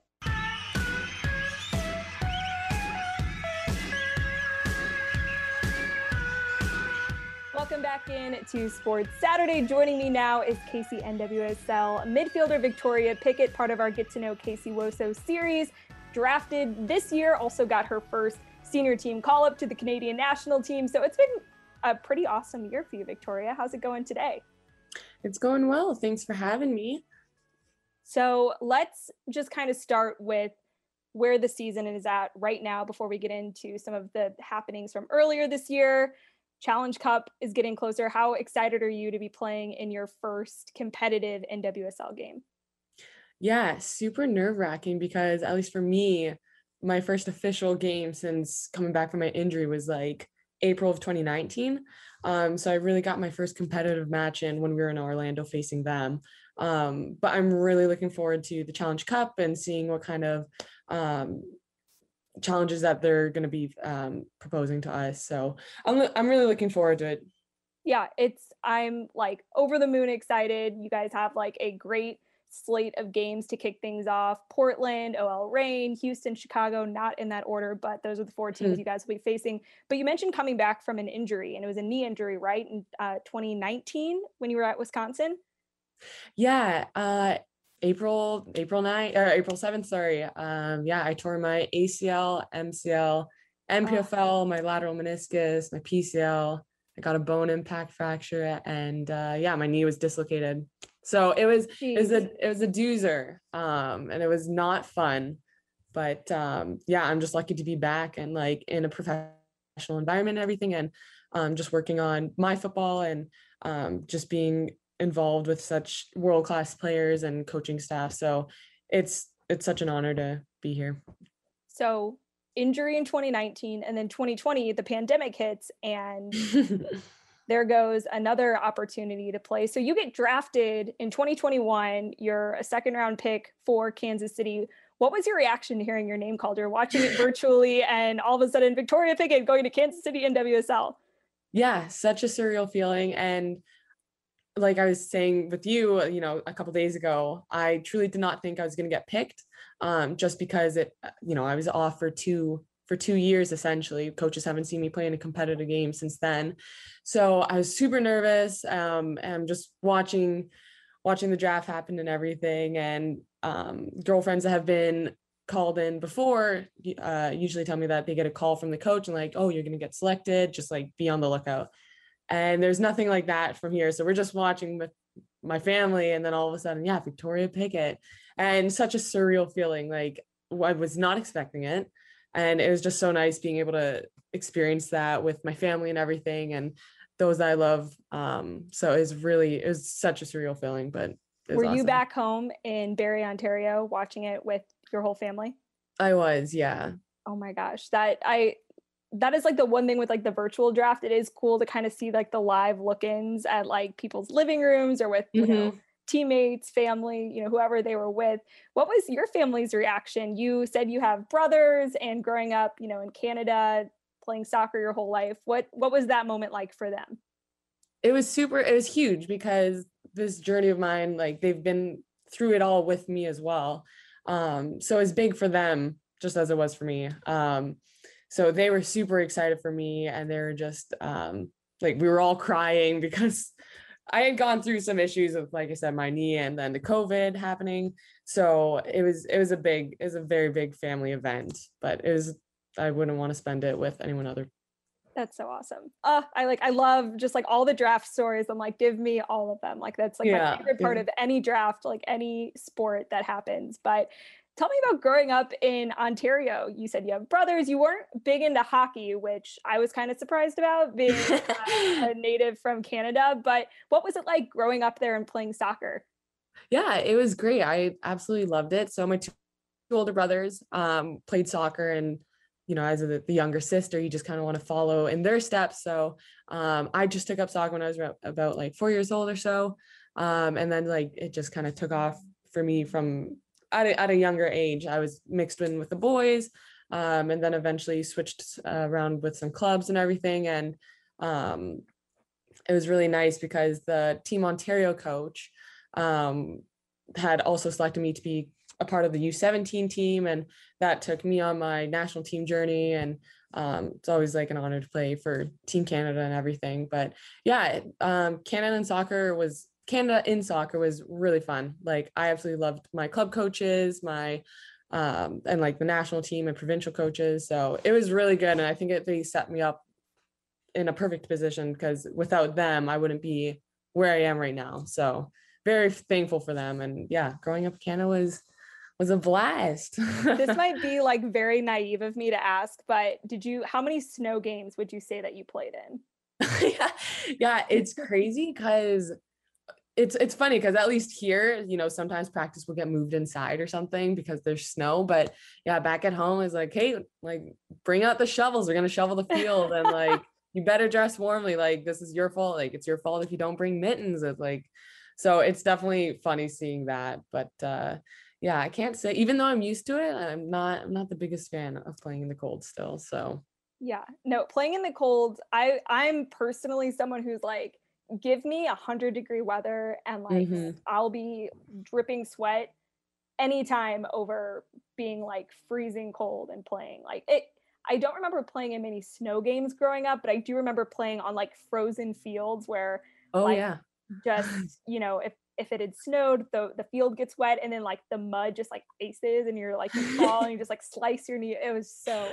Welcome back in to Sports Saturday. Joining me now is Casey NWSL midfielder Victoria Pickett, part of our Get to Know Casey Woso series. Drafted this year, also got her first senior team call-up to the Canadian national team. So it's been a pretty awesome year for you, Victoria. How's it going today? It's going well. Thanks for having me. So let's just kind of start with where the season is at right now before we get into some of the happenings from earlier this year. Challenge Cup is getting closer. How excited are you to be playing in your first competitive NWSL game? Yeah, super nerve-wracking because, at least for me, my first official game since coming back from my injury was like April of 2019. So I really got my first competitive match in when we were in Orlando facing them. But I'm really looking forward to the Challenge Cup and seeing what kind of challenges that they're going to be proposing to us. So I'm really looking forward to it. Yeah, I'm like over the moon excited. You guys have like a great slate of games to kick things off. Portland, OL Reign, Houston, Chicago, not in that order, but those are the four teams you guys will be facing. But you mentioned coming back from an injury, and it was a knee injury, right? In 2019 when you were at Wisconsin? Yeah, April 7th, sorry. I tore my ACL, MCL, MPFL, my lateral meniscus, my PCL. I got a bone impact fracture, and my knee was dislocated. So it was a doozer, and it was not fun, but I'm just lucky to be back and like in a professional environment and everything, and just working on my football and just being involved with such world-class players and coaching staff. So it's such an honor to be here. So injury in 2019, and then 2020, the pandemic hits, and there goes another opportunity to play. So you get drafted in 2021. You're a second round pick for Kansas City. What was your reaction to hearing your name called? You're watching it virtually, and all of a sudden Victoria Pickett going to Kansas City NWSL. Yeah, such a surreal feeling. And like I was saying with you, a couple of days ago, I truly did not think I was going to get picked, just because I was off for 2 years, essentially. Coaches haven't seen me play in a competitive game since then. So I was super nervous, and just watching the draft happen and everything. And girlfriends that have been called in before usually tell me that they get a call from the coach and like, oh, you're going to get selected, just like be on the lookout. And there's nothing like that from here. So we're just watching with my family, and then all of a sudden, Victoria Pickett, and such a surreal feeling. Like I was not expecting it. And it was just so nice being able to experience that with my family and everything, and those that I love. So it was such a surreal feeling, but Were you awesome. back home in Barrie, Ontario, watching it with your whole family? I was, yeah. Oh my gosh, that is like the one thing with like the virtual draft. It is cool to kind of see like the live look-ins at like people's living rooms or with, you know, teammates, family, you know, whoever they were with. What was your family's reaction? You said you have brothers, and growing up, you know, in Canada, playing soccer your whole life. What was that moment like for them? It was huge because this journey of mine, like they've been through it all with me as well. So it's big for them just as it was for me. So they were super excited for me, and they were just like, we were all crying because I had gone through some issues with, like I said, my knee and then the COVID happening. So it was a very big family event, but I wouldn't want to spend it with anyone other. That's so awesome. I love just like all the draft stories. I'm like, give me all of them. Like that's like my favorite part of any draft, like any sport that happens. But tell me about growing up in Ontario. You said you have brothers. You weren't big into hockey, which I was kind of surprised about, being a native from Canada. But what was it like growing up there and playing soccer? Yeah, it was great. I absolutely loved it. So my two older brothers played soccer, and you know, as the younger sister, you just kind of want to follow in their steps. So I just took up soccer when I was about like 4 years old or so. And then like it just kind of took off for me from at a younger age. I was mixed in with the boys, and then eventually switched around with some clubs and everything. And it was really nice because the Team Ontario coach had also selected me to be a part of the U17 team, and that took me on my national team journey. And it's always like an honor to play for Team Canada and everything. But yeah, Canada in soccer was really fun. Like I absolutely loved my club coaches, my and like the national team and provincial coaches. So it was really good, and I think they set me up in a perfect position, because without them, I wouldn't be where I am right now. So very thankful for them. And yeah, growing up in Canada was a blast. This might be like very naive of me to ask, but how many snow games would you say that you played in? Yeah, it's crazy because it's funny because at least here, you know, sometimes practice will get moved inside or something because there's snow. But yeah, back at home is like, hey, like bring out the shovels. We're gonna shovel the field, and like you better dress warmly. Like this is your fault. Like it's your fault if you don't bring mittens. It's like, so it's definitely funny seeing that. But yeah, I can't say, even though I'm used to it, I'm not the biggest fan of playing in the cold still. So yeah, no, playing in the cold, I'm personally someone who's like, give me 100-degree weather and like I'll be dripping sweat anytime over being like freezing cold and playing like it. I don't remember playing in many snow games growing up, but I do remember playing on like frozen fields where just, you know, if it had snowed, the field gets wet, and then like the mud just like ices, and you're like, you fall and you just like slice your knee. It was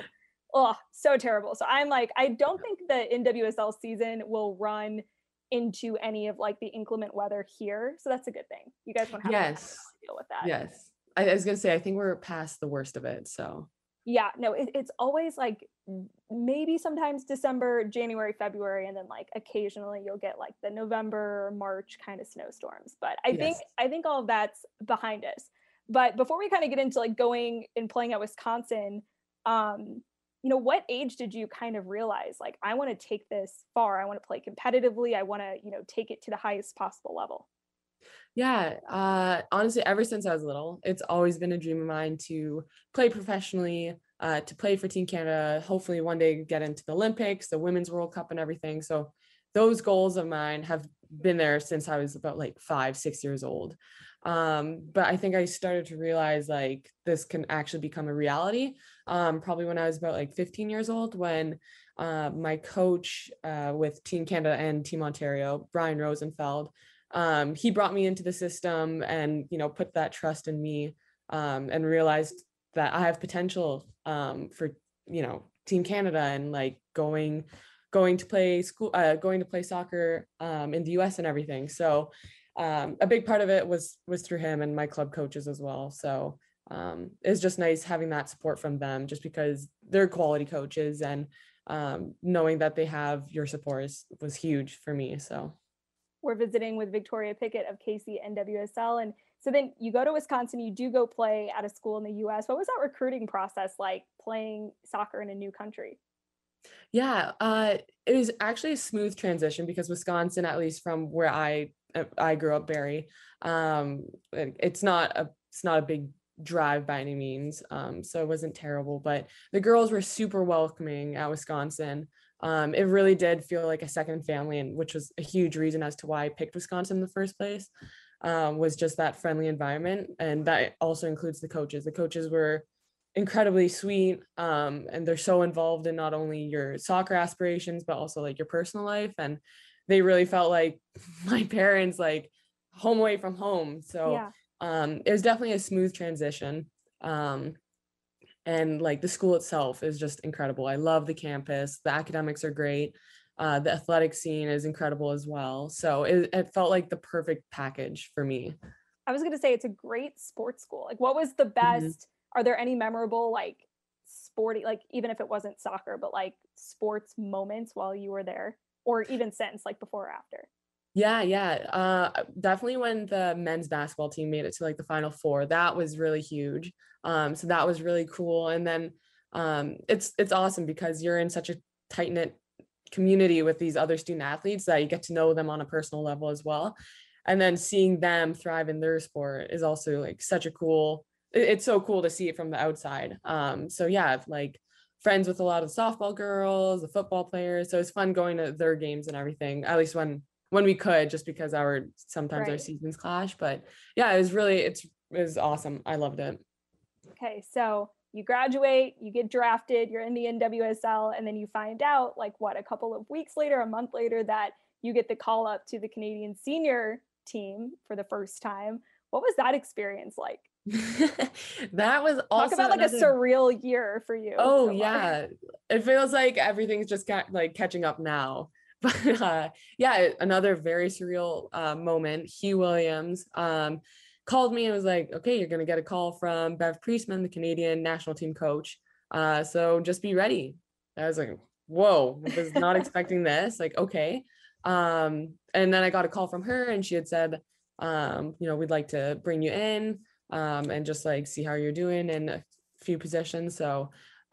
so terrible. So I'm like, I don't think the NWSL season will run into any of like the inclement weather here. So that's a good thing. You guys won't have to deal with that. Yes. I was going to say, I think we're past the worst of it. So yeah, no, it's always like maybe sometimes December, January, February, and then like occasionally you'll get like the November, March kind of snowstorms. But I think all of that's behind us. But before we kind of get into like going and playing at Wisconsin, you know, what age did you kind of realize like, I want to take this far, I want to play competitively, I want to, you know, take it to the highest possible level? Yeah, honestly, ever since I was little, it's always been a dream of mine to play professionally, to play for Team Canada, hopefully one day get into the Olympics, the Women's World Cup and everything. So those goals of mine have been there since I was about like 5-6 years old. But I think I started to realize like this can actually become a reality probably when I was about like 15 years old, when my coach with Team Canada and Team Ontario, Brian Rosenfeld, he brought me into the system and, you know, put that trust in me and realized that I have potential for, you know, Team Canada and like going to play soccer in the US and everything. So a big part of it was through him and my club coaches as well. So it's just nice having that support from them, just because they're quality coaches, and knowing that they have your support was huge for me. So We're visiting with Victoria Pickett of KC NWSL. And so then you go to Wisconsin, you do go play at a school in the US. What was that recruiting process like, playing soccer in a new country? Yeah, it was actually a smooth transition because Wisconsin, at least from where I grew up, Barrie, it's not a big drive by any means, so it wasn't terrible. But the girls were super welcoming at Wisconsin. It really did feel like a second family, and which was a huge reason as to why I picked Wisconsin in the first place. Was just that friendly environment, and that also includes the coaches. The coaches were incredibly sweet, and they're so involved in not only your soccer aspirations but also like your personal life, and they really felt like my parents, like home away from home. So it was definitely a smooth transition, and like the school itself is just incredible. I love the campus, the academics are great, the athletic scene is incredible as well, so it felt like the perfect package for me. I was going to say it's a great sports school. Like, what was the best, are there any memorable like sporty, like even if it wasn't soccer, but like sports moments while you were there, or even since, like before or after? Definitely when the men's basketball team made it to like the Final Four, that was really huge. So that was really cool. And then it's awesome because you're in such a tight-knit community with these other student athletes that you get to know them on a personal level as well. And then seeing them thrive in their sport is also like such a cool, it's so cool to see it from the outside. So yeah, like friends with a lot of softball girls, the football players. So it's fun going to their games and everything, at least when we could, just because sometimes our seasons clash. But yeah, it was awesome. I loved it. Okay, so you graduate, you get drafted, you're in the NWSL, and then you find out like a couple of weeks later, a month later, that you get the call up to the Canadian senior team for the first time. What was that experience like? That was also talk about like a surreal year for you. Oh yeah, it feels like everything's just like catching up now. But yeah, another very surreal moment. Hugh Williams called me and was like, okay, you're gonna get a call from Bev Priestman, the Canadian national team coach, so just be ready. I was like, whoa, I was not expecting this. Like, okay. And then I got a call from her and she had said, we'd like to bring you in and just like see how you're doing in a few positions. So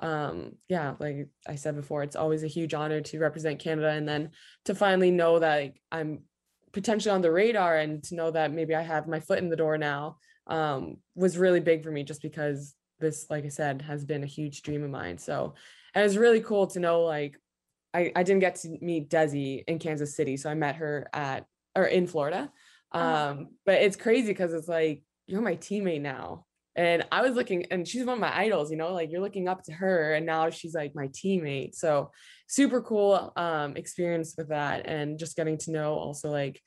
yeah, like I said before, it's always a huge honor to represent Canada, and then to finally know that like, I'm potentially on the radar, and to know that maybe I have my foot in the door now was really big for me, just because this, like I said, has been a huge dream of mine. So and it was really cool to know, like I didn't get to meet Desi in Kansas City, so I met her in Florida. But it's crazy because it's like, you're my teammate now. And I was looking, and she's one of my idols, like you're looking up to her, and now she's like my teammate. So super cool experience with that, and just getting to know also like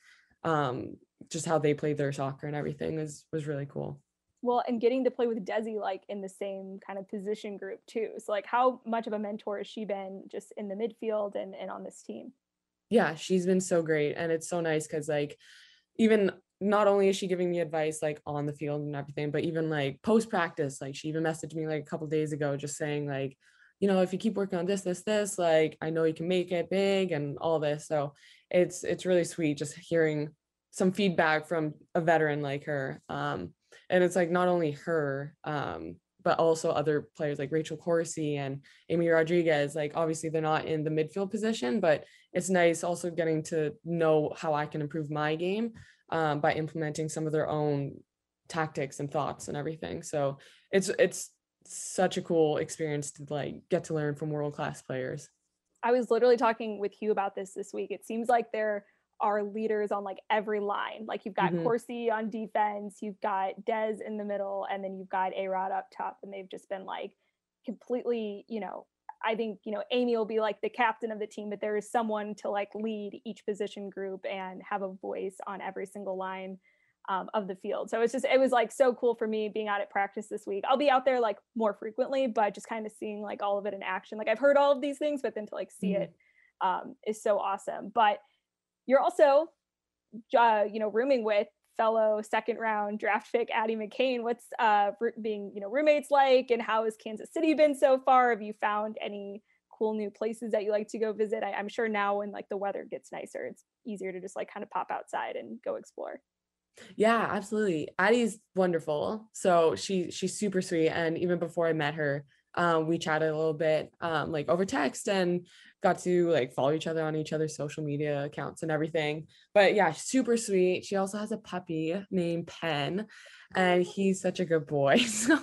just how they played their soccer and everything was really cool. Well, and getting to play with Desi like in the same kind of position group too. So like, how much of a mentor has she been just in the midfield and on this team? Yeah, she's been so great. And it's so nice because like, even not only is she giving me advice like on the field and everything, but even like post practice, like she even messaged me like a couple of days ago just saying like, if you keep working on this, like I know you can make it big and all this. So it's really sweet just hearing some feedback from a veteran like her. And it's like not only her, but also other players like Rachel Corsi and Amy Rodriguez. Like obviously they're not in the midfield position, but it's nice also getting to know how I can improve my game by implementing some of their own tactics and thoughts and everything. So it's such a cool experience to like get to learn from world-class players. I was literally talking with Hugh about this week. It seems like there are leaders on like every line. Like you've got Corsi on defense, you've got Des in the middle, and then you've got A-Rod up top, and they've just been like completely, I think, Amy will be like the captain of the team, but there is someone to like lead each position group and have a voice on every single line of the field. So it was like so cool for me being out at practice this week. I'll be out there like more frequently, but just kind of seeing like all of it in action. Like I've heard all of these things, but then to like see it is so awesome. But you're also, rooming with fellow second round draft pick Addie McCain. What's being, roommates like, and how has Kansas City been so far? Have you found any cool new places that you like to go visit? I'm sure now when like the weather gets nicer, it's easier to just like kind of pop outside and go explore. Yeah, absolutely. Addie's wonderful. So she's super sweet. And even before I met her, we chatted a little bit, like over text, and got to like follow each other on each other's social media accounts and everything. But yeah, super sweet. She also has a puppy named Penn, and he's such a good boy. So,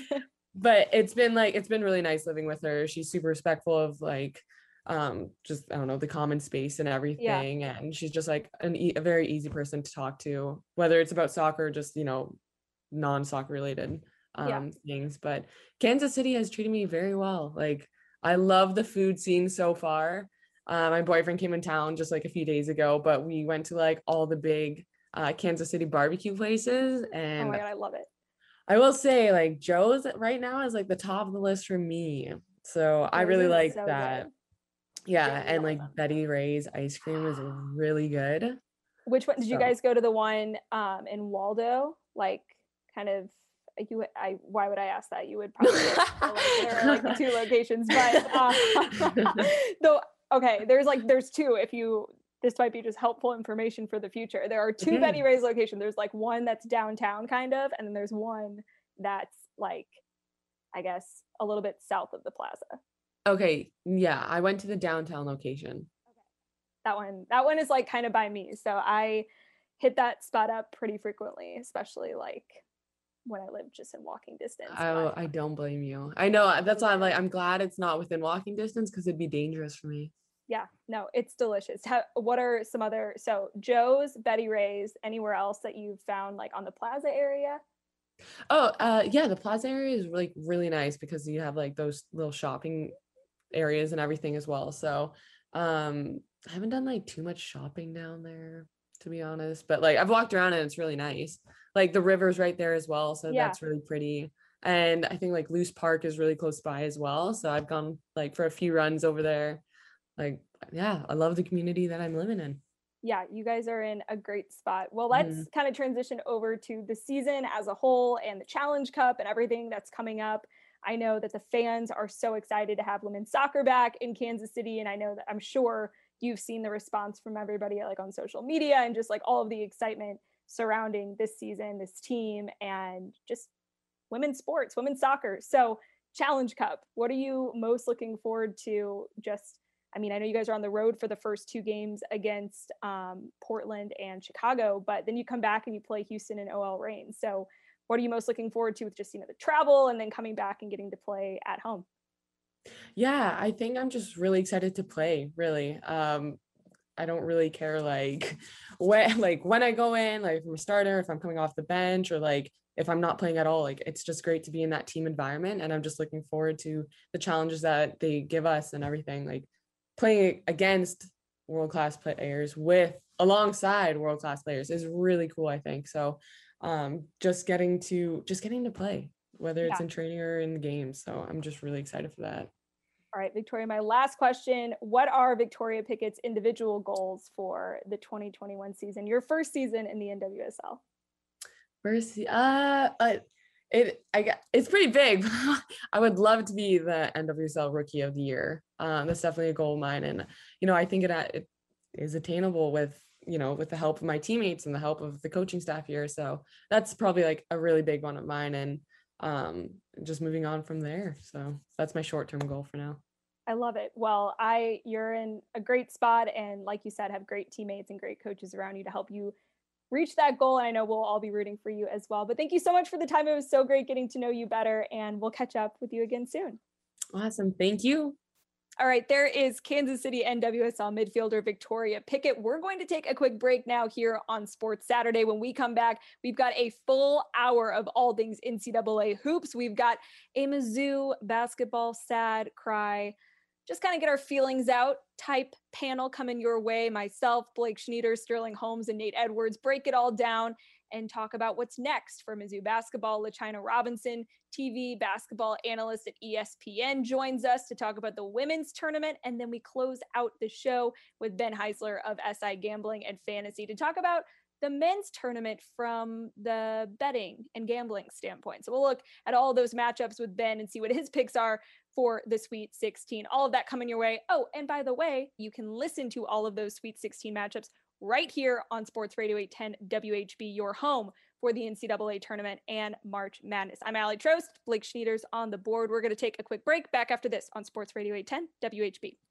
but it's been really nice living with her. She's super respectful of like just I don't know, the common space and everything. Yeah. And she's just like a very easy person to talk to, whether it's about soccer or just, you know, non-soccer related things. But Kansas City has treated me very well. Like, I love the food scene so far. My boyfriend came in town just like a few days ago, but we went to like all the big Kansas City barbecue places, and oh my God, I love it. I will say, like, Joe's right now is like the top of the list for me. So I really like so that. Good. Yeah, and like Betty Ray's ice cream is really good. Which one did you guys go to? The one in Waldo? Like, kind of why would I ask that? You would probably there are like the two locations, but though okay, there's two. This might be just helpful information for the future. There are two Betty Ray's locations. There's like one that's downtown kind of, and then there's one that's like, I guess, a little bit south of the plaza. Okay. Yeah. I went to the downtown location. Okay. That one is like kind of by me. So I hit that spot up pretty frequently, especially like when I live just in walking distance. Oh, I don't blame you. I know, that's why I'm glad it's not within walking distance, because it'd be dangerous for me. Yeah, no, it's delicious. What are some other, so Joe's, Betty Ray's, anywhere else that you've found like on the plaza area? Oh, yeah, the plaza area is like really nice because you have like those little shopping areas and everything as well. So I haven't done like too much shopping down there, to be honest, but like I've walked around and it's really nice. Like the river's right there as well, so yeah, that's really pretty. And I think like Loose Park is really close by as well, so I've gone like for a few runs over there. Like, yeah, I love the community that I'm living in. Yeah, you guys are in a great spot. Well, let's kind of transition over to the season as a whole and the Challenge Cup and everything that's coming up. I know that the fans are so excited to have women's soccer back in Kansas City, and I know that I'm sure you've seen the response from everybody like on social media and just like all of the excitement surrounding this season, this team, and just women's sports, women's soccer. So Challenge Cup, what are you most looking forward to? I know you guys are on the road for the first two games against Portland and Chicago, but then you come back and you play Houston and OL Reign. So what are you most looking forward to with just, the travel and then coming back and getting to play at home? Yeah, I think I'm just really excited to play, really. I don't really care like when I go in, like if I'm a starter, if I'm coming off the bench, or like if I'm not playing at all. Like, it's just great to be in that team environment, and I'm just looking forward to the challenges that they give us and everything. Like playing against world-class players alongside world-class players is really cool, I think. So just getting to play, whether it's in training or in the games. So I'm just really excited for that. All right, Victoria, my last question. What are Victoria Pickett's individual goals for the 2021 season, your first season in the NWSL? It's pretty big. I would love to be the NWSL Rookie of the Year. That's definitely a goal of mine. And, I think it is attainable with the help of my teammates and the help of the coaching staff here. So that's probably like a really big one of mine. And just moving on from there. So that's my short-term goal for now. I love it. Well, you're in a great spot, and like you said, have great teammates and great coaches around you to help you reach that goal. And I know we'll all be rooting for you as well. But thank you so much for the time. It was so great getting to know you better, and we'll catch up with you again soon. Awesome. Thank you. All right, there is Kansas City NWSL midfielder Victoria Pickett. We're going to take a quick break now here on Sports Saturday. When we come back, we've got a full hour of all things NCAA hoops. We've got a Mizzou basketball sad cry, just kind of get our feelings out type panel coming your way. Myself, Blake Schneider, Sterling Holmes, and Nate Edwards break it all down and talk about what's next for Mizzou basketball. LaChina Robinson, TV basketball analyst at ESPN, joins us to talk about the women's tournament. And then we close out the show with Ben Heisler of SI Gambling and Fantasy to talk about the men's tournament from the betting and gambling standpoint. So we'll look at all those matchups with Ben and see what his picks are for the Sweet 16. All of that coming your way. Oh, and by the way, you can listen to all of those Sweet 16 matchups right here on Sports Radio 810 WHB, your home for the NCAA tournament and March Madness. I'm Allie Trost, Blake Schneiders on the board. We're going to take a quick break. Back after this on Sports Radio 810 WHB.